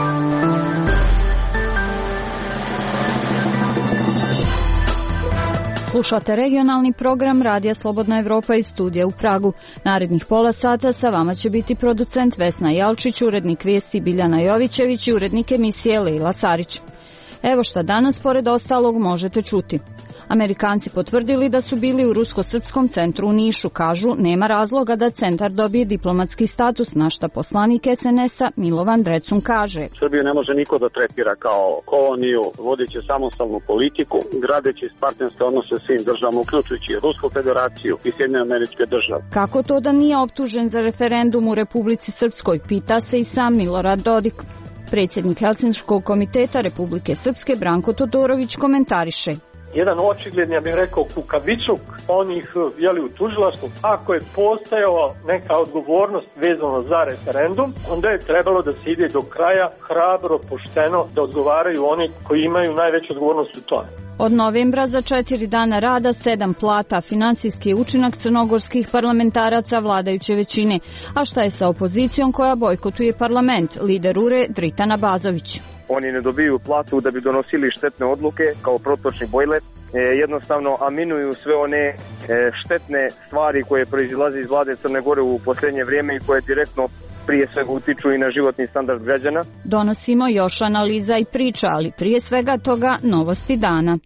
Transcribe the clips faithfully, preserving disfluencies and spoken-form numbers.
Slušate regionalni program Radija Slobodna Evropa iz studija u Pragu. Narednih pola sata sa vama će biti producent Vesna Jalčić, urednik vijesti Biljana Jovićević i urednik emisije Lejla Sarić. Evo šta danas pored ostalog možete čuti. Amerikanci potvrdili da su bili u rusko-srpskom centru u Nišu. Kažu, nema razloga da centar dobije diplomatski status, na šta poslanik es en es-a Milovan Drecun kaže. Srbiju ne može niko da tretira kao koloniju, vodeći samostalnu politiku, gradeći partnerske odnose svim državama, uključujući Rusku federaciju i Sjedinjene Američke Države. Kako to da nije optužen za referendum u Republici Srpskoj, pita se i sam Milorad Dodik. Predsjednik Helsinškog komiteta Republike Srpske Branko Todorović komentariše. Jedan očigledni, ja bih rekao, kukavičuk onih jeli u tužilaštvu. Ako je postojala neka odgovornost vezano za referendum, onda je trebalo da se ide do kraja hrabro, pošteno, da odgovaraju oni koji imaju najveću odgovornost u tome. Od novembra za četiri dana rada, sedam plata, finansijski učinak crnogorskih parlamentaraca vladajuće većine. A šta je sa opozicijom koja bojkotuje parlament? Lider U R E Dritan Abazović. Oni ne dobiju platu da bi donosili štetne odluke kao protočni bojler. E, jednostavno aminuju sve one e, štetne stvari koje proizilaze iz vlade Crne Gore u posljednje vrijeme i koje direktno prije svega utiču i na životni standard građana. Donosimo još analiza i priča, ali prije svega toga novosti dana.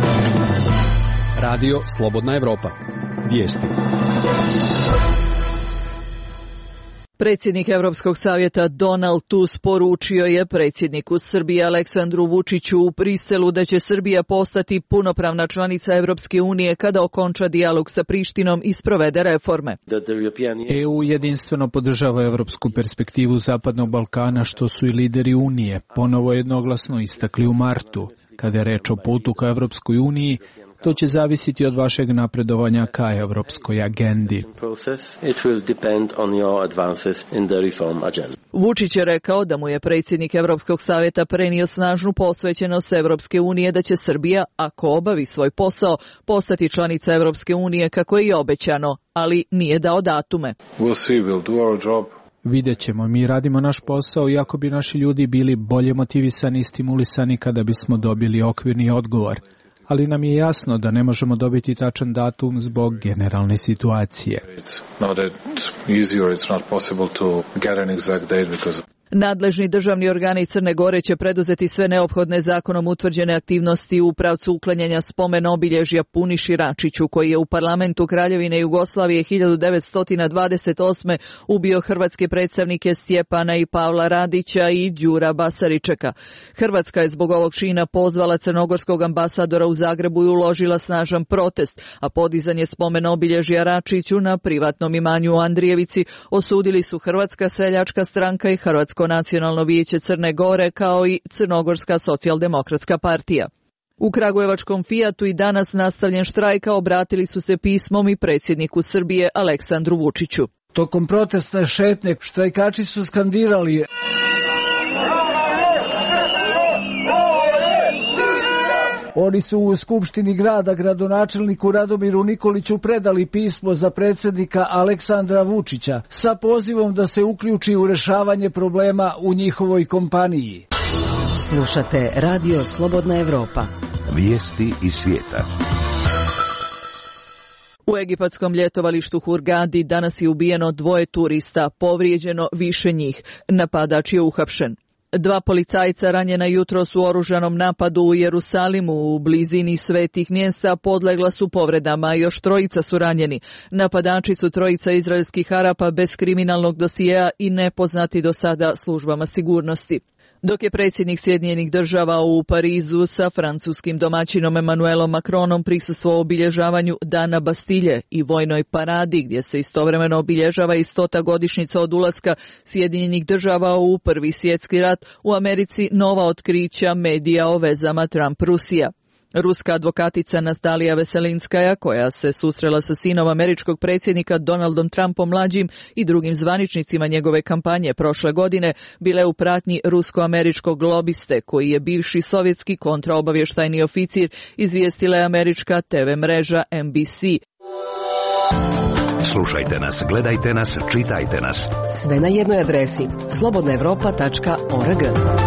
Radio Slobodna Evropa. Vijesti. Predsjednik Europskog savjeta Donald Tusk poručio je predsjedniku Srbije Aleksandru Vučiću u Briselu da će Srbija postati punopravna članica Europske unije kada okonča dijalog sa Prištinom i sprovede reforme. E U jedinstveno podržava europsku perspektivu Zapadnog Balkana, što su i lideri Unije ponovo jednoglasno istakli u martu. Kada je reč o putu ka Europskoj uniji, to će zavisiti od vašeg napredovanja ka evropskoj agendi. Vučić je rekao da mu je predsjednik Europskog savjeta prenio snažnu posvećenost Europske unije da će Srbija, ako obavi svoj posao, postati članica Europske unije kako je i obećano, ali nije dao datume. We'll see, we'll do our job. Vidjet ćemo, mi radimo naš posao i ako bi naši ljudi bili bolje motivisani i stimulisani kada bismo dobili okvirni odgovor. Ali nam je jasno da ne možemo dobiti tačan datum zbog generalne situacije. Nadležni državni organi Crne Gore će preduzeti sve neophodne zakonom utvrđene aktivnosti u pravcu uklanjanja spomen obilježja Puniši Račiću, koji je u parlamentu Kraljevine Jugoslavije hiljadu devetsto dvadeset osme ubio hrvatske predstavnike Stjepana i Pavla Radića i Đura Basaričeka. Hrvatska je zbog ovog čina pozvala crnogorskog ambasadora u Zagrebu i uložila snažan protest, a podizanje spomen obilježja Račiću na privatnom imanju u Andrijevici osudili su Hrvatska seljačka stranka i Hrvatsko nacionalno vijeće Crne Gore kao i Crnogorska socijaldemokratska partija. U kragujevačkom Fijatu i danas nastavljen štrajka obratili su se pismom i predsjedniku Srbije Aleksandru Vučiću. Tokom protestne šetnje štrajkači su skandirali Oni su u Skupštini grada gradonačelniku Radomiru Nikoliću predali pismo za predsjednika Aleksandra Vučića sa pozivom da se uključi u rješavanje problema u njihovoj kompaniji. Slušate Radio Slobodna Evropa. Vijesti iz svijeta. U egipatskom ljetovalištu Hurgadi danas je ubijeno dvoje turista, povrijeđeno više njih. Napadač je uhapšen. Dva policajca ranjena jutros u oružanom napadu u Jerusalimu u blizini svetih mjesta podlegla su povredama, još trojica su ranjeni. Napadači su trojica izraelskih Arapa bez kriminalnog dosjea i nepoznati do sada službama sigurnosti. Dok je predsjednik Sjedinjenih Država u Parizu sa francuskim domaćinom Emmanuelom Macronom prisustvovao obilježavanju Dana Bastilje i vojnoj paradi gdje se istovremeno obilježava i stota godišnjica od ulaska Sjedinjenih Država u Prvi svjetski rat, u Americi nova otkrića medija o vezama Trump-Rusija. Ruska advokatica Nastalija Veselinskaja, koja se susrela sa sinom američkog predsjednika Donaldom Trumpom mlađim i drugim zvaničnicima njegove kampanje prošle godine, bila je u pratnji rusko-američkog lobiste, koji je bivši sovjetski kontraobavještajni oficir, izvijestila je američka te ve mreža en bi si. Slušajte nas, gledajte nas, čitajte nas. Sve na jednoj adresi slobodna evropa tačka org.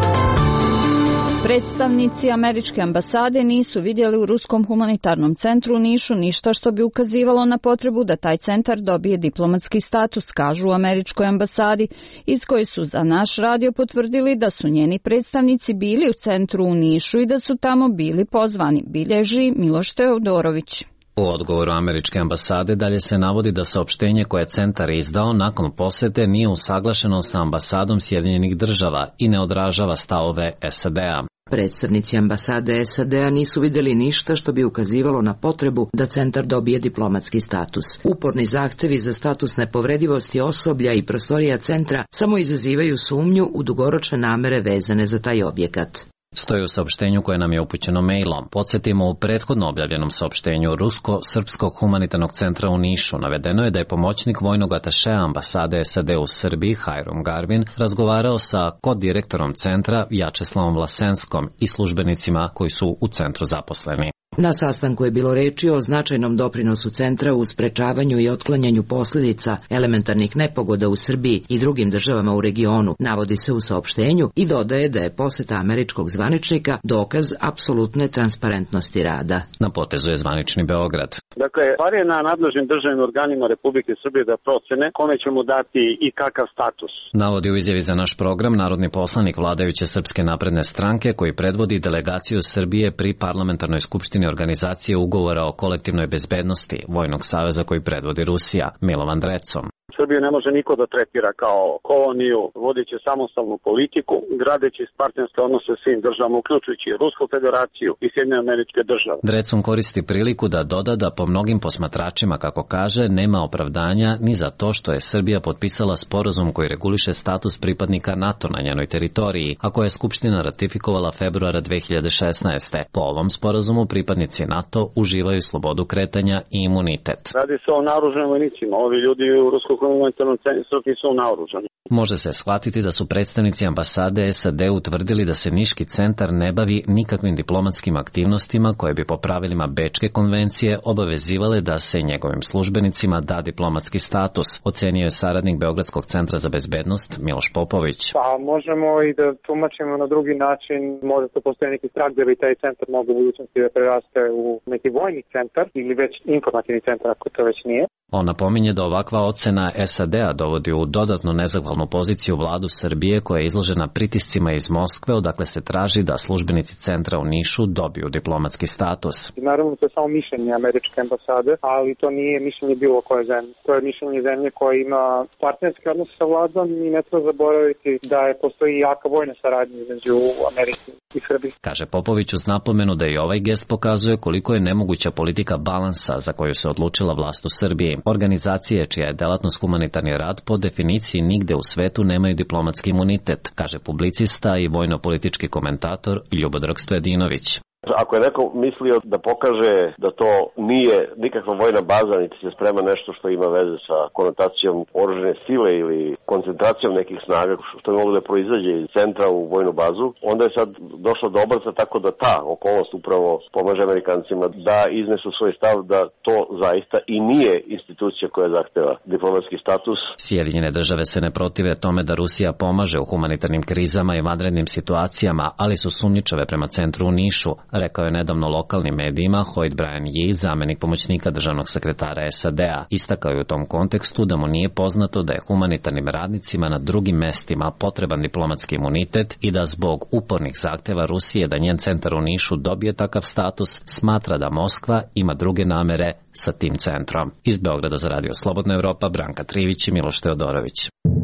Predstavnici američke ambasade nisu vidjeli u Ruskom humanitarnom centru u Nišu ništa što bi ukazivalo na potrebu da taj centar dobije diplomatski status, kažu u američkoj ambasadi, iz koje su za naš radio potvrdili da su njeni predstavnici bili u centru u Nišu i da su tamo bili pozvani, bilježi Miloš Teodorović. U odgovoru američke ambasade dalje se navodi da saopštenje koje je centar izdao nakon posete nije usaglašeno sa ambasadom Sjedinjenih država i ne odražava stavove S A D-a. Predstavnici ambasade S A D-a nisu vidjeli ništa što bi ukazivalo na potrebu da centar dobije diplomatski status. Uporni zahtevi za status nepovredivosti osoblja i prostorija centra samo izazivaju sumnju u dugoročne namere vezane za taj objekat. Stoji u saopštenju koje nam je upućeno mailom. Podsjetimo, u prethodno objavljenom saopštenju Rusko-Srpskog humanitarnog centra u Nišu navedeno je da je pomoćnik vojnog atašea ambasade S A D u Srbiji, Hajrom Garvin, razgovarao sa kod-direktorom centra Vjačeslavom Vlasenskom i službenicima koji su u centru zaposleni. Na sastanku je bilo reči o značajnom doprinosu centra u sprečavanju i otklanjanju posljedica elementarnih nepogoda u Srbiji i drugim državama u regionu, navodi se u saopštenju i dodaje da je poseta američkog zvaničnika dokaz apsolutne transparentnosti rada. Na potezu je zvanični Beograd. Dakle, stvar je na nadležnim državnim organima Republike Srbije da procene kome ćemo dati i kakav status. Navodi u izjavi za naš program narodni poslanik vladajuće Srpske napredne stranke koji predvodi delegaciju Srbije pri parlamentarnoj skupštini organizacije ugovora o kolektivnoj bezbednosti Vojnog saveza koji predvodi Rusija, Milovan Drecom. Srbiju ne može niko da tretira kao koloniju, vodeći samostalnu politiku, gradeći partnerske odnose svim državama, uključujući Rusku federaciju i Sjedinjene Američke Države. Drecun koristi priliku da doda da po mnogim posmatračima, kako kaže, nema opravdanja ni za to što je Srbija potpisala sporazum koji reguliše status pripadnika NATO na njenoj teritoriji, a koje je Skupština ratifikovala februara dve hiljade šesnaeste. Po ovom sporazumu pripadnici NATO uživaju slobodu kretanja i imunitet. Radi se o naoružanim vojnicima. Ovi ljudi u Ruskog humanitarnom centru nisu naoružani. Može se shvatiti da su predstavnici ambasade S A D utvrdili da se Niški centar ne bavi nikakvim diplomatskim aktivnostima koje bi po pravilima Bečke konvencije obavezivale da se njegovim službenicima da diplomatski status, ocenio je saradnik Beogradskog centra za bezbednost Miloš Popović. Pa možemo i da tumačimo na drugi način, možda to postoji neki strah da bi taj centar mogao u budućnosti da preraste u neki vojni centar ili već informativni centar ako to već nije. On napominje da ovakva ocena S A D-a dovodi u dodatno nezahvalnu poziciju vladu Srbije koja je izložena pritiscima iz Moskve, odakle se traži da službenici centra u Nišu dobiju diplomatski status. Naravno, to je samo mišljenje američke ambasade, ali to nije mišljenje bilo koje zemlje. To je mišljenje zemlje koja ima partnerske odnose sa vladom i ne treba zaboraviti da je postoji jaka vojna saradnja između Amerike i Srbije. Kaže Popović uz napomenu da i ovaj gest pokazuje koliko je nemoguća politika balansa za koju se odlučila vlast u Srbiji. Organizacije čija je delatnost humanitarni rad po definiciji nigde u svetu nemaju diplomatski imunitet, kaže publicista i vojno-politički komentator Ljubodrk Stojedinović. Ako je neko mislio da pokaže da to nije nikakva vojna baza, niti se sprema nešto što ima veze sa konotacijom oružane sile ili koncentracijom nekih snaga, što je moglo da proizađe iz centra u vojnu bazu, onda je sad došlo do obrca tako da ta okolnost upravo pomaže Amerikancima da iznesu svoj stav da to zaista i nije institucija koja zahteva diplomatski status. Sjedinjene države se ne protive tome da Rusija pomaže u humanitarnim krizama i vanrednim situacijama, ali su sumnjičave prema centru u Nišu, rekao je nedavno lokalnim medijima Hoyt Brian Yee, zamenik pomoćnika državnog sekretara S A D-a. Istakao je u tom kontekstu da mu nije poznato da je humanitarnim radnicima na drugim mestima potreban diplomatski imunitet i da zbog upornih zahteva Rusije da njen centar u Nišu dobije takav status, smatra da Moskva ima druge namere sa tim centrom. Iz Beograda za Radio Slobodna Evropa, Branka Trivić i Miloš Teodorović.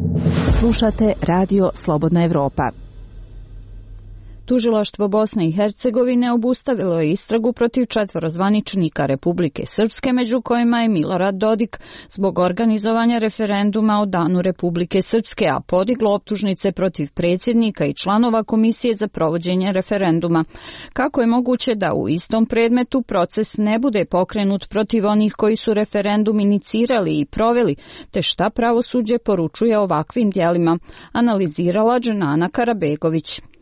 Slušate Radio Slobodna Evropa. Tužilaštvo Bosne i Hercegovine obustavilo je istragu protiv četvoro zvaničnika Republike Srpske, među kojima je Milorad Dodik, zbog organizovanja referenduma o Danu Republike Srpske, a podiglo optužnice protiv predsjednika i članova Komisije za provođenje referenduma. Kako je moguće da u istom predmetu proces ne bude pokrenut protiv onih koji su referendum inicirali i proveli, te šta pravosuđe poručuje ovakvim djelima, analizirala Dženana Karabegović.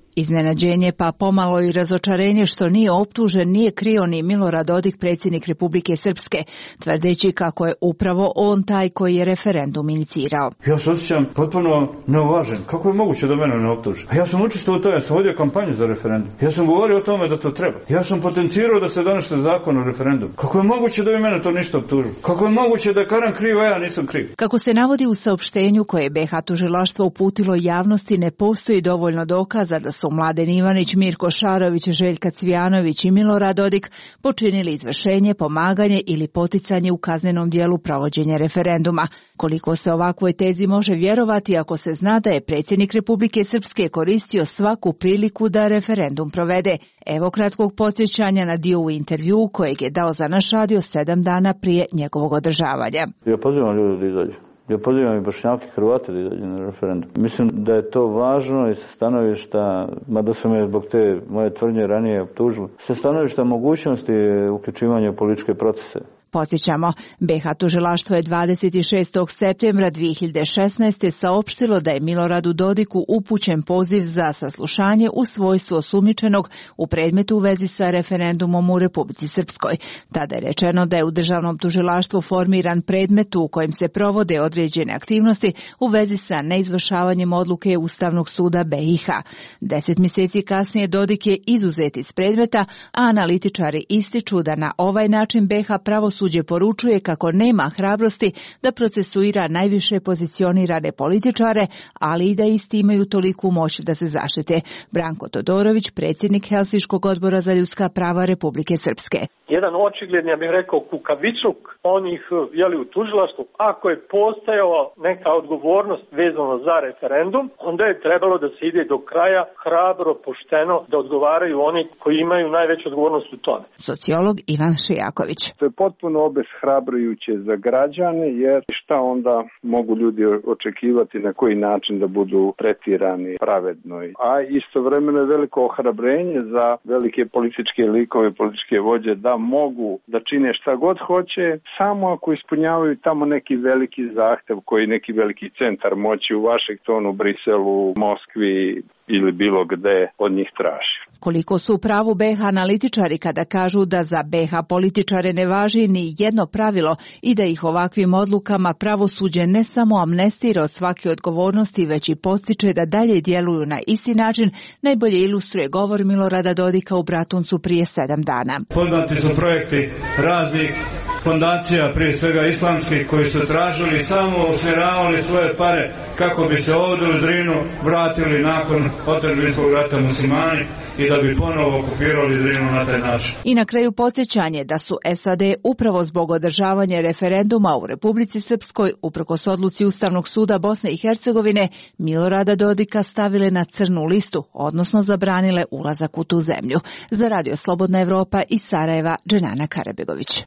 Iznenađenje pa pomalo i razočarenje što nije optužen nije krio ni Milorad Dodik, predsjednik Republike Srpske, tvrdeći kako je upravo on taj koji je referendum inicirao. Ja se osjećam potpuno neuvažen. Kako je moguće da mene ne optuže? Ja sam učestvovao u tome, ja sam vodio kampanju za referendum. Ja sam govorio o tome da to treba. Ja sam potencirao da se donese zakon o referendumu. Kako je moguće da vi mene to ništa optužu? Kako je moguće da je Karan kriv, a ja nisam kriv? Kako se navodi u saopštenju koje je B iH tužilaštvo uputilo javnosti, ne postoji dovoljno dokaza da su Mladen Ivanić, Mirko Šarović, Željka Cvijanović i Milorad Dodik počinili izvršenje, pomaganje ili poticanje u kaznenom dijelu provođenja referenduma. Koliko se ovakvoj tezi može vjerovati ako se zna da je predsjednik Republike Srpske koristio svaku priliku da referendum provede? Evo kratkog podsjećanja na dio u intervjuu kojeg je dao za naš radio sedam dana prije njegovog održavanja. Ja pozivam ljudi da izađu. Ja pozivam i Bošnjake i Hrvate da izađu na referendum. Mislim da je to važno i sa stanovišta, mada su me zbog te moje tvrdnje ranije optužili, sa stanovišta mogućnosti uključivanja u političke procese. Podsjećamo, B iH tužilaštvo je dvadeset šestog septembra dvije hiljade šesnaeste. saopštilo da je Miloradu Dodiku upućen poziv za saslušanje u svojstvu osumnjičenog u predmetu u vezi sa referendumom u Republici Srpskoj. Tada je rečeno da je u državnom tužilaštvu formiran predmet u kojem se provode određene aktivnosti u vezi sa neizvršavanjem odluke Ustavnog suda B iH. Deset mjeseci kasnije Dodik je izuzet iz predmeta, a analitičari ističu da na ovaj način B iH pravosuđe Suđe poručuje kako nema hrabrosti da procesuira najviše pozicionirane političare, ali i da isti imaju toliku moć da se zaštite. Branko Todorović, predsjednik Helsinškog odbora za ljudska prava Republike Srpske. Jedan očigledni, ja bih rekao, kukavičluk onih jeli u tužilaštvu. Ako je postojala neka odgovornost vezano za referendum, onda je trebalo da se ide do kraja hrabro, pošteno, da odgovaraju oni koji imaju najveću odgovornost u tome. Sociolog Ivan Šijaković. To je potpuno obeshrabrujuće za građane, jer šta onda mogu ljudi očekivati, na koji način da budu tretirani pravedno. A istovremeno je veliko ohrabrenje za velike političke likove, političke vođe da mogu da čine šta god hoće, samo ako ispunjavaju tamo neki veliki zahtev koji neki veliki centar moći u Vašingtonu, Briselu, Moskvi ili bilo gde od njih traži. Koliko su u pravu B iH analitičari kada kažu da za B iH političare ne važi ni jedno pravilo i da ih ovakvim odlukama pravosuđe ne samo amnestira od svake odgovornosti, već i podstiče da dalje djeluju na isti način, najbolje ilustruje govor Milorada Dodika u Bratuncu prije sedam dana. Poznati su projekti raznih fondacija, prije svega islamskih, koji su tražili samo usmjeravali svoje pare kako bi se ovdje u Zrinu vratili nakon otadžbinskog rata muslimani i da bi ponovo okupirali Zrinu na taj način. I na kraju podsjećanje da su S A D upravo zbog održavanja referenduma u Republici Srpskoj uprkos odluci Ustavnog suda Bosne i Hercegovine Milorada Dodika stavile na crnu listu, odnosno zabranile ulazak u tu zemlju. Za Radio Slobodna Evropa iz Sarajeva, Dženana Karabegović.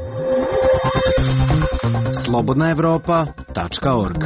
slobodna evropa tačka org.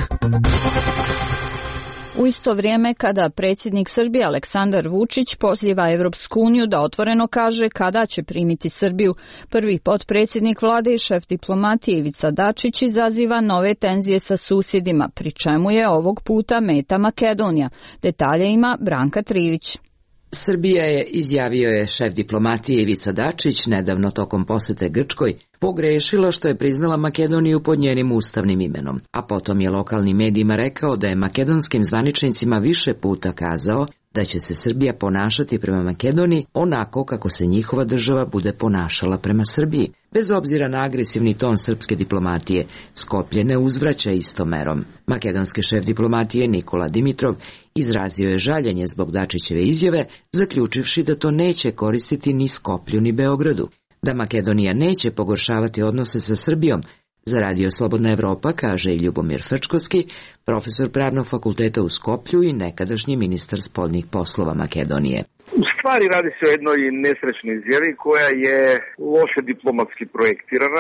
U isto vrijeme kada predsjednik Srbije Aleksandar Vučić poziva Evropsku uniju da otvoreno kaže kada će primiti Srbiju, prvi potpredsjednik vlade i šef diplomatije Ivica Dačić izaziva nove tenzije sa susjedima, pri čemu je ovog puta meta Makedonija. Detalje ima Branka Trivić. Srbija je, izjavio je šef diplomatije Ivica Dačić nedavno tokom posjete Grčkoj, pogrešila što je priznala Makedoniju pod njenim ustavnim imenom, a potom je lokalnim medijima rekao da je makedonskim zvaničnicima više puta kazao da će se Srbija ponašati prema Makedoniji onako kako se njihova država bude ponašala prema Srbiji. Bez obzira na agresivni ton srpske diplomatije, Skoplje ne uzvraća istom merom. Makedonski šef diplomatije Nikola Dimitrov izrazio je žaljenje zbog Dačićeve izjave, zaključivši da to neće koristiti ni Skoplju ni Beogradu. Da Makedonija neće pogoršavati odnose sa Srbijom, za Radio Slobodna Evropa kaže i Ljubomir Frčkovski, profesor Pravnog fakulteta u Skoplju i nekadašnji ministar spoljnih poslova Makedonije. U stvari radi se o jednoj nesrećnoj izjavi koja je loše diplomatski projektirana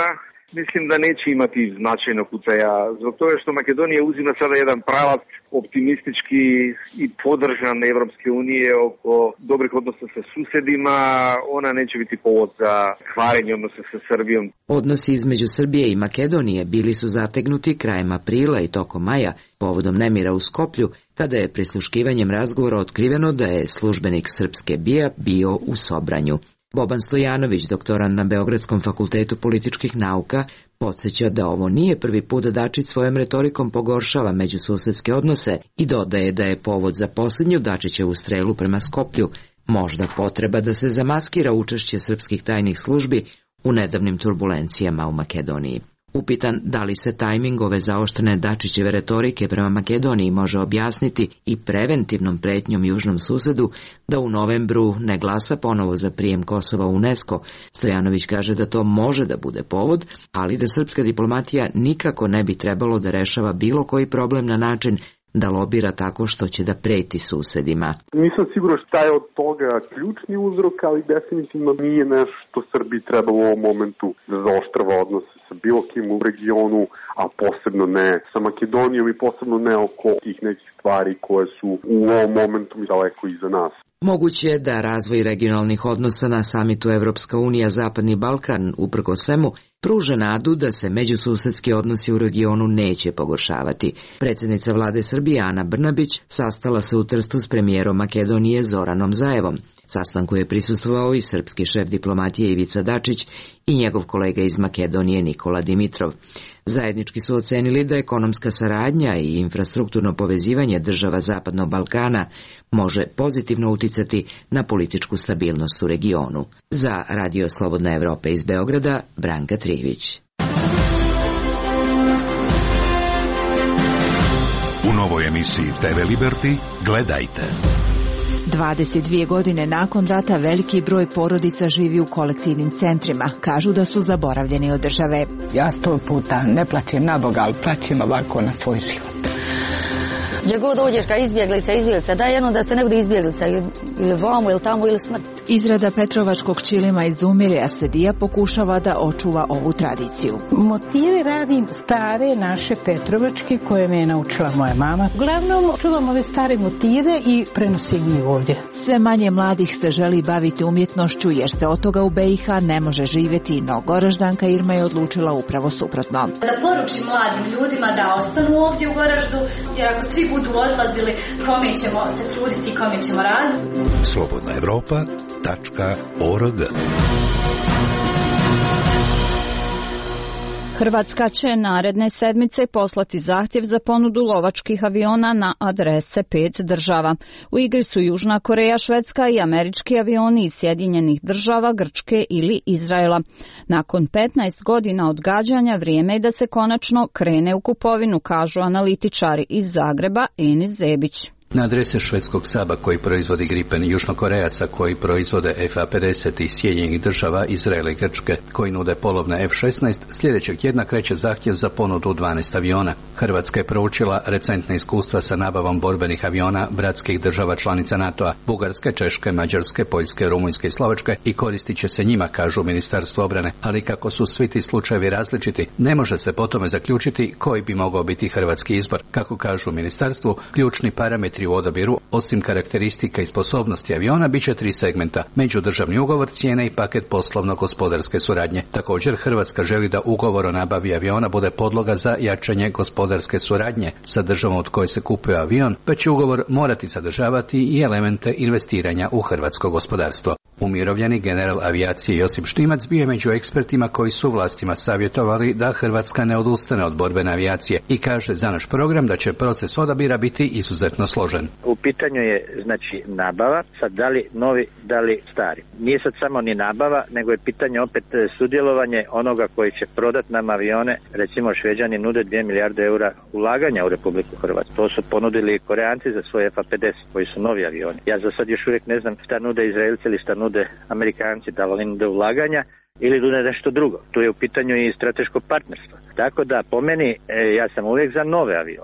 Mislim da neće imati značajnog uticaja, zbog toga što Makedonija uzima sada jedan pravac optimistički i podržan Evropske unije oko dobrih odnosa sa susedima. Ona neće biti povod za kvarenje odnosa sa Srbijom. Odnosi između Srbije i Makedonije bili su zategnuti krajem aprila i tokom maja, povodom nemira u Skoplju, kada je prisluškivanjem razgovora otkriveno da je službenik srpske B I A bio u Sobranju. Boban Stojanović, doktorant na Beogradskom fakultetu političkih nauka, podsjeća da ovo nije prvi put da Dačić svojom retorikom pogoršava međususedske odnose i dodaje da je povod za posljednju Dačićevu strelu prema Skoplju možda potreba da se zamaskira učešće srpskih tajnih službi u nedavnim turbulencijama u Makedoniji. Upitan da li se tajming ove zaoštrene Dačićeve retorike prema Makedoniji može objasniti i preventivnom pretnjom južnom susedu da u novembru ne glasa ponovo za prijem Kosova u UNESCO, Stojanović kaže da to može da bude povod, ali da srpska diplomatija nikako ne bi trebalo da rešava bilo koji problem na način da lobira tako što će da preti susedima. Nisam siguran šta je od toga ključni uzrok, ali definitivno nije nešto što Srbiji treba u ovom momentu da zaoštrava odnose sa bilo kim u regionu, a posebno ne sa Makedonijom i posebno ne oko tih nekih stvari koje su u ovom momentu daleko iza nas. Moguće je da razvoj regionalnih odnosa na samitu Evropska unija Zapadni Balkan, uprko svemu, pruža nadu da se međususedski odnosi u regionu neće pogoršavati. Predsjednica vlade Srbije Ana Brnabić sastala se u Trstu s premijerom Makedonije Zoranom Zaevom. Sastanku je prisustvovao i srpski šef diplomatije Ivica Dačić i njegov kolega iz Makedonije Nikola Dimitrov. Zajednički su ocenili da ekonomska saradnja i infrastrukturno povezivanje država Zapadnog Balkana može pozitivno uticati na političku stabilnost u regionu. Za Radio Slobodna Evropa iz Beograda, Branka Trivić. U novoj emisiji T V Liberty gledajte. dvadeset dvije godine nakon rata veliki broj porodica živi u kolektivnim centrima. Kažu da su zaboravljeni od države. Ja sto puta ne plaćem na Boga, ali plaćem ovako na svoj život. Gdje god dođeš kao izbjeglica, izbjeglica, daj jedno da se ne bude izbjeglica, ili, ili vamo, ili tamo, ili smrt. Izrada Petrovačkog ćilima izumire, a Sedija pokušava da očuva ovu tradiciju. Motive radim stare naše Petrovačke koje me je naučila moja mama. Uglavnom čuvam ove stare motive i prenosim ih ovdje. Sve manje mladih se želi baviti umjetnošću jer se od toga u B i H ne može živjeti, no Goraždanka Irma je odlučila upravo suprotno. Da poručim mladim ljudima da ostanu ovdje u Goraždu, jer ako svi budu odlazili, kome ćemo se truditi, kome ćemo raditi. Slobodna Evropa tačka org. Hrvatska će naredne sedmice poslati zahtjev za ponudu lovačkih aviona na adrese pet država. U igri su Južna Koreja, Švedska i američki avioni iz Sjedinjenih država, Grčke ili Izraela. Nakon petnaest godina odgađanja vrijeme je da se konačno krene u kupovinu, kažu analitičari iz Zagreba. Enis Zebić. Na adrese švedskog Saba koji proizvodi Gripen, Južnokorejaca koji proizvode F A pedeset i Sjedinjenih država, Izraela i Grčke koji nude polovne F šesnaest, sljedećeg tjedna kreće zahtjev za ponudu dvanaest aviona. Hrvatska je proučila recentne iskustva sa nabavom borbenih aviona bratskih država članica NATO-a, Bugarske, Češke, Mađarske, Poljske, Rumunjske i Slovačke i koristit će se njima, kažu Ministarstvo obrane, ali kako su svi ti slučajevi različiti, ne može se po tome zaključiti koji bi mogao biti hrvatski izbor. Kako kažu u ministarstvu, ključni parametri u odabiru, osim karakteristika i sposobnosti aviona, bit će tri segmenta: međudržavni ugovor, cijene i paket poslovno-gospodarske suradnje. Također, Hrvatska želi da ugovor o nabavi aviona bude podloga za jačanje gospodarske suradnje sa državom od koje se kupuje avion, pa će ugovor morati sadržavati i elemente investiranja u hrvatsko gospodarstvo. Umirovljeni general avijacije Josip Štimac bio je među ekspertima koji su vlastima savjetovali da Hrvatska ne odustane od borbene avijacije i kaže za naš program da će proces odabira biti izuzetno složen. U pitanju je znači nabava, sad da li novi, da li stari. Nije sad samo ni nabava, nego je pitanje opet sudjelovanje onoga koji će prodat nam avione. Recimo Šveđani nude dvije milijarde eura ulaganja u Republiku Hrvatsku. To su ponudili Koreanci za svoje F A pedeset koji su novi avioni. Ja za sad još uvijek ne znam šta nude Izraelci ili šta nude Amerikanci, da li nude ulaganja ili nude nešto drugo. Tu je u pitanju i strateško partnerstvo. Tako da po meni, ja sam uvijek za nove avione.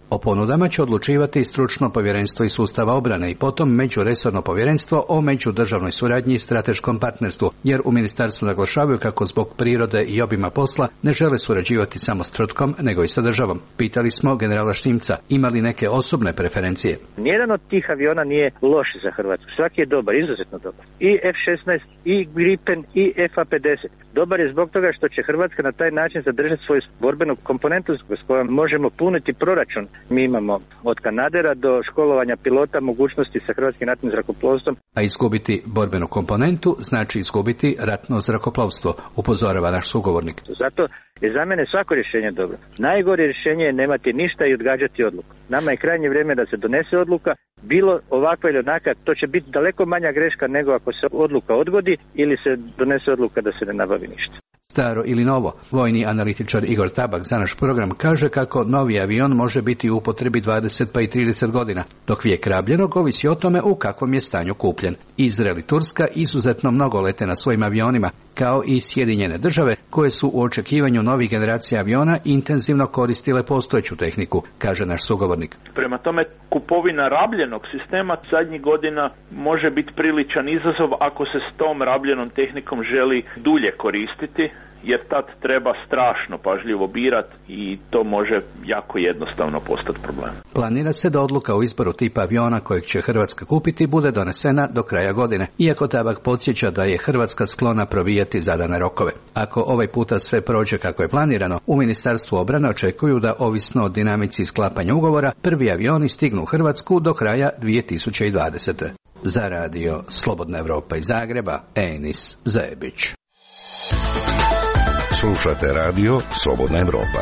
O ponudama će odlučivati stručno povjerenstvo iz sustava obrane i potom međuresorno povjerenstvo o međudržavnoj suradnji i strateškom partnerstvu, jer u ministarstvu naglašavaju kako zbog prirode i obima posla ne žele surađivati samo s tvrtkom, nego i sa državom. Pitali smo generala Štimca, ima li neke osobne preferencije. Nijedan od tih aviona nije loš za Hrvatsku. Svaki je dobar, izuzetno dobar. I F šesnaest, i Gripen, i F A pedeset. Dobar je zbog toga što će Hrvatska na taj način zadržati svoju borbenu komponentu s kojom možemo puniti proračun. Mi imamo od kanadera do školovanja pilota mogućnosti sa hrvatskim ratnim zrakoplovstvom. A izgubiti borbenu komponentu znači izgubiti ratno zrakoplovstvo, upozorava naš sugovornik. Zato je za mene svako rješenje dobro. Najgore rješenje je nemati ništa i odgađati odluku. Nama je krajnje vrijeme da se donese odluka, bilo ovakva ili onaka, to će biti daleko manja greška nego ako se odluka odgodi ili se donese odluka da se ne nabavi ništa. Staro ili novo, vojni analitičar Igor Tabak za naš program kaže kako novi avion može biti u upotrebi dvadeset pa i trideset godina, dok vijek rabljenog ovisi o tome u kakvom je stanju kupljen. Izrael i Turska izuzetno mnogo lete na svojim avionima, kao i Sjedinjene države, koje su u očekivanju novih generacija aviona intenzivno koristile postojeću tehniku, kaže naš sugovornik. Prema tome, kupovina rabljenog sistema zadnjih godina može biti priličan izazov ako se s tom rabljenom tehnikom želi dulje koristiti, jer tad treba strašno pažljivo birati i to može jako jednostavno postati problem. Planira se da odluka o izboru tipa aviona kojeg će Hrvatska kupiti bude donesena do kraja godine, iako Tabak podsjeća da je Hrvatska sklona provijati zadane rokove. Ako ovaj puta sve prođe kako je planirano, u Ministarstvu obrane očekuju da, ovisno o dinamici sklapanja ugovora, prvi avioni stignu u Hrvatsku do kraja dvije tisuće dvadesete. Za radio Slobodna Evropa iz Zagreba, Enis Zebić. Slušate radio Slobodna Evropa.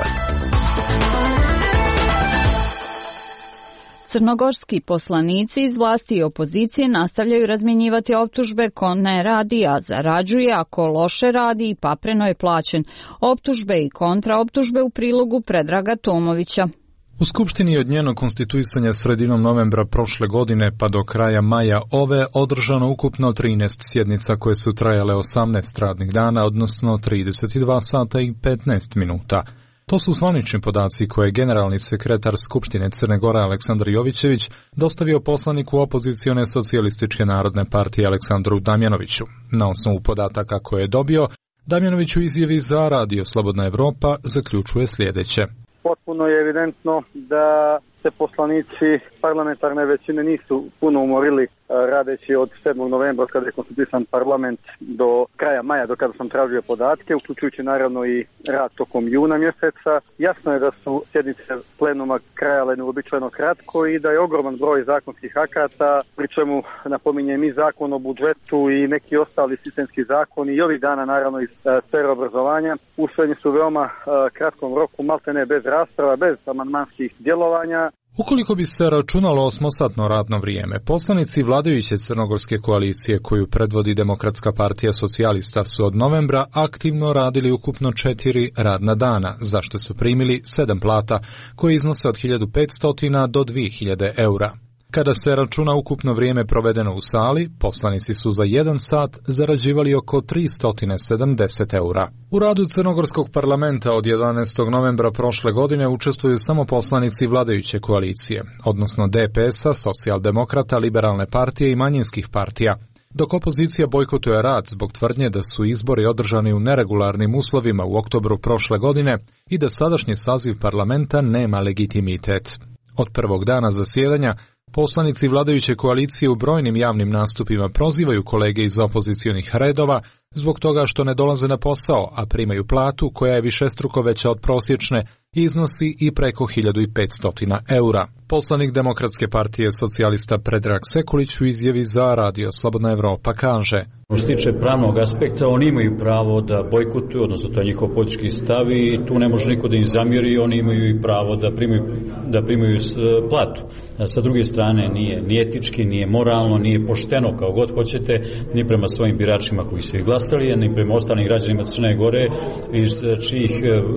Crnogorski poslanici iz vlasti i opozicije nastavljaju razmjenjivati optužbe ko ne radi, a zarađuje, a ko loše radi i papreno je plaćen. Optužbe i kontraoptužbe u prilogu Predraga Tomovića. U Skupštini od njenog konstituisanja sredinom novembra prošle godine pa do kraja maja ove održano ukupno trinaest sjednica koje su trajale osamnaest radnih dana, odnosno trideset dva sata i petnaest minuta. To su zvanični podaci koje je generalni sekretar Skupštine Crne Gore Aleksandar Jovićević dostavio poslaniku opozicione socijalističke narodne partije Aleksandru Damjanoviću. Na osnovu podataka koje je dobio, Damjanović u izjavi za radio Slobodna Evropa zaključuje sljedeće. Potpuno je evidentno da se poslanici parlamentarne većine nisu puno umorili radeći od sedmog novembra kada je konstituisan parlament do kraja maja, do kada sam tražio podatke, uključujući naravno i rad tokom juna mjeseca. Jasno je da su sjednice plenuma trajale neuobičajeno kratko i da je ogroman broj zakonskih akata, pri čemu napominjem i zakon o budžetu i neki ostali sistemski zakoni i ovih dana naravno iz sfere obrazovanja usvojeni su veoma kratkom roku, maltene bez rasprava, bez amandmanskih djelovanja. Ukoliko bi se računalo osmosatno radno vrijeme, poslanici vladajuće crnogorske koalicije koju predvodi Demokratska partija socijalista su od novembra aktivno radili ukupno četiri radna dana, za što su primili sedam plata, koje iznose od hiljadu petsto do dvije hiljade eura. Kada se računa ukupno vrijeme provedeno u sali, poslanici su za jedan sat zarađivali oko tristo sedamdeset eura. U radu Crnogorskog parlamenta od jedanaestog novembra prošle godine učestvuju samo poslanici vladajuće koalicije, odnosno D P S-a, socijaldemokrata, liberalne partije i manjinskih partija, dok opozicija bojkotuje rad zbog tvrdnje da su izbori održani u neregularnim uslovima u oktobru prošle godine i da sadašnji saziv parlamenta nema legitimitet. Od prvog dana zasjedanja poslanici vladajuće koalicije u brojnim javnim nastupima prozivaju kolege iz opozicionih redova zbog toga što ne dolaze na posao, a primaju platu koja je višestruko veća od prosječne i iznosi i preko hiljadu petsto eura. Poslanik Demokratske partije socijalista Predrag Sekulić u izjavi za radio Slobodna Evropa kaže: Što se tiče pravnog aspekta, oni imaju pravo da bojkotuju, odnosno to je njihov politički stav i tu ne može niko da im zamjeri, oni imaju i pravo da primaju, da primaju platu. A sa druge strane nije ni etički, nije moralno, nije pošteno, kao god hoćete, ni prema svojim biračima koji su ih glasali, ni prema ostalim građanima Crne Gore iz čijih,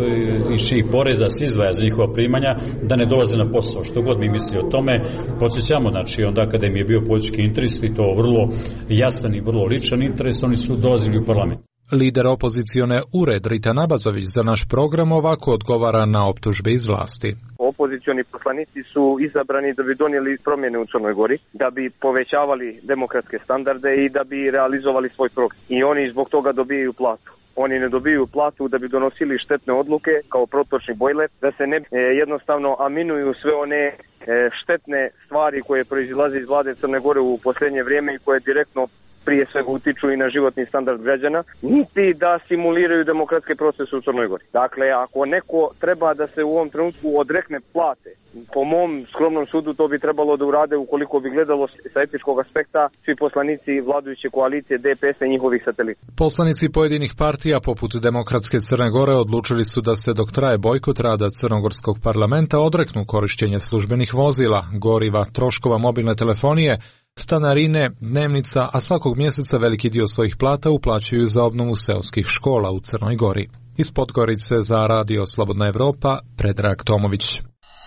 iz čijih poreza se izdvaja za njihova primanja, da ne dolaze na posao. Što god mi misli o tome, podsjećamo, znači onda kada im je bio politički interes i to vrlo jasan i vrlo ličan interes, oni su dolazili u parlament. Lider opozicione Ured Rita Nabazović za naš program ovako odgovara na optužbe iz vlasti. Opozicioni poslanici su izabrani da bi donijeli promjene u Crnoj Gori, da bi povećavali demokratske standarde i da bi realizovali svoj program. I oni zbog toga dobijaju platu. Oni ne dobiju platu da bi donosili štetne odluke kao protočni bojler, da se ne e, jednostavno aminuju sve one e, štetne stvari koje proizilaze iz vlade Crne Gore u posljednje vrijeme i koje direktno prije svega utiču i na životni standard građana, niti da simuliraju demokratske procese u Crnoj Gori. Dakle, ako neko treba da se u ovom trenutku odrekne plate, po mom skromnom sudu to bi trebalo da urade ukoliko bi gledalo sa etičkog aspekta svi poslanici vladajuće koalicije D P S-a i njihovih satelita. Poslanici pojedinih partija poput Demokratske Crne Gore odlučili su da se dok traje bojkot rada Crnogorskog parlamenta odreknu korištenja službenih vozila, goriva, troškova mobilne telefonije, stanarine, dnevnica, a svakog mjeseca veliki dio svojih plata uplaćuju za obnovu seoskih škola u Crnoj Gori. Iz Podgorice za Radio Slobodna Evropa, Predrag Tomović.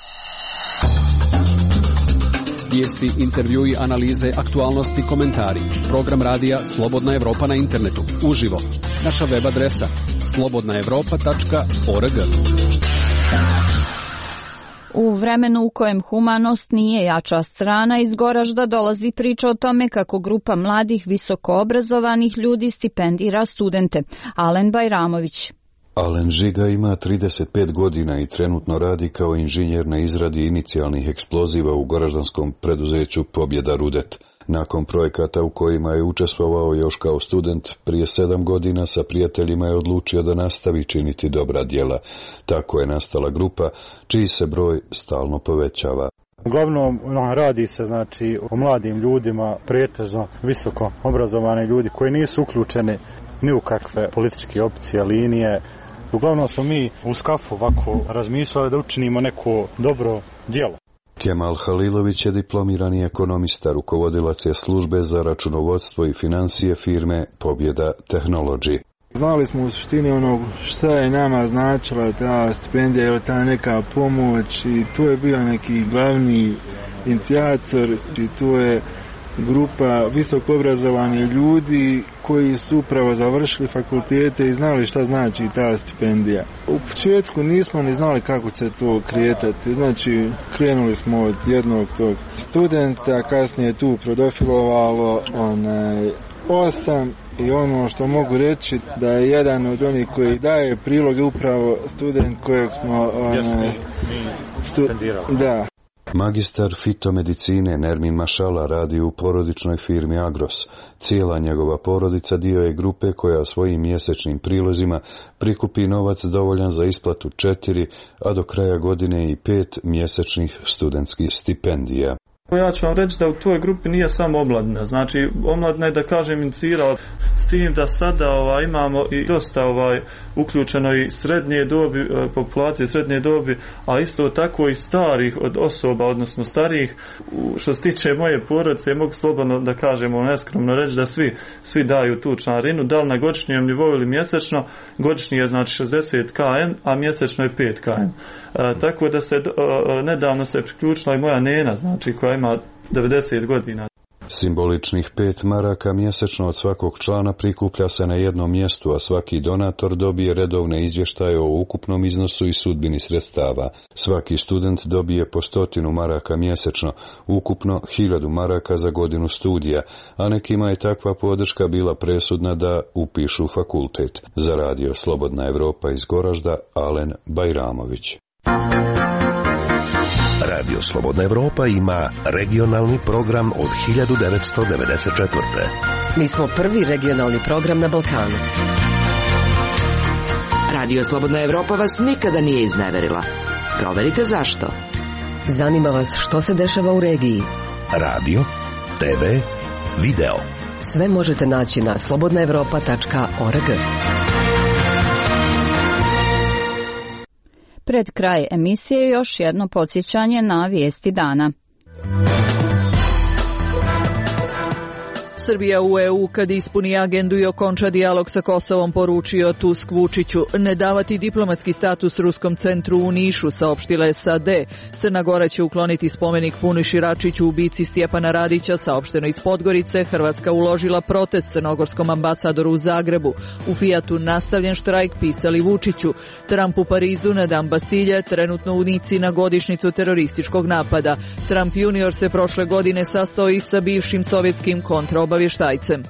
Vijesti, intervjui, analize, aktualnosti, komentari. Program radija Slobodna Evropa na internetu. Uživo. Naša web adresa slobodna evropa tačka org. U vremenu u kojem humanost nije jača strana, iz Goražda dolazi priča o tome kako grupa mladih visokoobrazovanih ljudi stipendira studente. Alen Bajramović. Alen Žiga ima trideset pet godina i trenutno radi kao inženjer na izradi inicijalnih eksploziva u goraždanskom preduzeću Pobjeda Rudet. Nakon projekata u kojima je učestvovao još kao student, prije sedam godina sa prijateljima je odlučio da nastavi činiti dobra djela. Tako je nastala grupa, čiji se broj stalno povećava. Uglavnom radi se znači o mladim ljudima, pretežno visoko obrazovani ljudi koji nisu uključeni ni u kakve političke opcije, linije. Uglavnom smo mi u skafu ovako razmišljali da učinimo neko dobro djelo. Kemal Halilović je diplomirani ekonomista, rukovodilac je službe za računovodstvo i financije firme Pobjeda Technology. Znali smo u suštini ono šta je nama značila ta stipendija ili ta neka pomoć i tu je bio neki glavni inicijator i tu je grupa visoko obrazovanih ljudi koji su upravo završili fakultete i znali šta znači ta stipendija. U početku nismo ni znali kako će to kretati, znači krenuli smo od jednog tog studenta, kasnije je tu profilovalo onaj osam i ono što mogu reći da je jedan od onih koji daje priloge upravo student kojeg smo onaj, stu, da. Magistar fitomedicine Nermin Mašala radi u porodičnoj firmi Agros. Cijela njegova porodica dio je grupe koja svojim mjesečnim prilozima prikupi novac dovoljan za isplatu četiri, a do kraja godine i pet mjesečnih studentskih stipendija. Ja ću vam reći da u toj grupi nije samo omladina, znači omladina je da kažem inicirala s tim da sada ovaj, imamo i dosta ovaj, uključeno i srednje dobi, populacije srednje dobi, a isto tako i starih od osoba, odnosno starijih. Što se tiče moje porodice, mogu slobodno da kažemo neskromno reći da svi, svi daju tu članarinu, da li na godišnjem nivou ili mjesečno, godišnji je znači šezdeset km, a mjesečno je pet km. A, tako da se a, nedavno se priključila i moja nena, znači koja ima devedeset godina. Simboličnih pet maraka mjesečno od svakog člana prikuplja se na jednom mjestu, a svaki donator dobije redovne izvještaje o ukupnom iznosu i sudbini sredstava. Svaki student dobije po stotinu maraka mjesečno, ukupno hiljadu maraka za godinu studija, a nekima je takva podrška bila presudna da upišu fakultet. Za Radio Slobodna Evropa iz Goražda, Alen Bajramović. Radio Slobodna Evropa ima regionalni program od hiljadu devetsto devedeset četvrte. Mi smo prvi regionalni program na Balkanu. Radio Slobodna Evropa vas nikada nije izneverila. Proverite zašto. Zanima vas što se dešava u regiji. Radio, te ve, video. Sve možete naći na slobodna evropa tačka org. Pred kraj emisije još jedno podsjećanje na vijesti dana. Srbija u E U kad ispuni agendu i okonča dijalog sa Kosovom, poručio Tusk Vučiću. Ne davati diplomatski status Ruskom centru u Nišu, saopštila S A D. Crna Gora će ukloniti spomenik Puniši Račiću, ubici Stjepana Radića, saopšteno iz Podgorice. Hrvatska uložila protest crnogorskom ambasadoru u Zagrebu. U Fijatu nastavljen štrajk, pisali Vučiću. Trump u Parizu na dan Bastilje, trenutno u Nici na godišnjicu terorističkog napada. Trump junior se prošle godine sastao i sa bivšim sovjetskim kontraobavještajcem.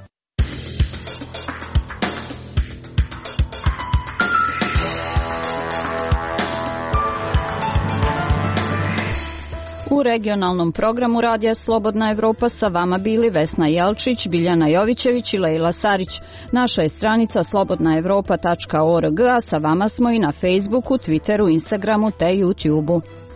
U regionalnom programu Radija Slobodna Evropa sa vama bili Vesna Jelčić, Biljana Jovićević i Lejla Sarić. Naša je stranica slobodna evropa tačka org, a sa vama smo i na Facebooku, Twitteru, Instagramu te YouTubeu.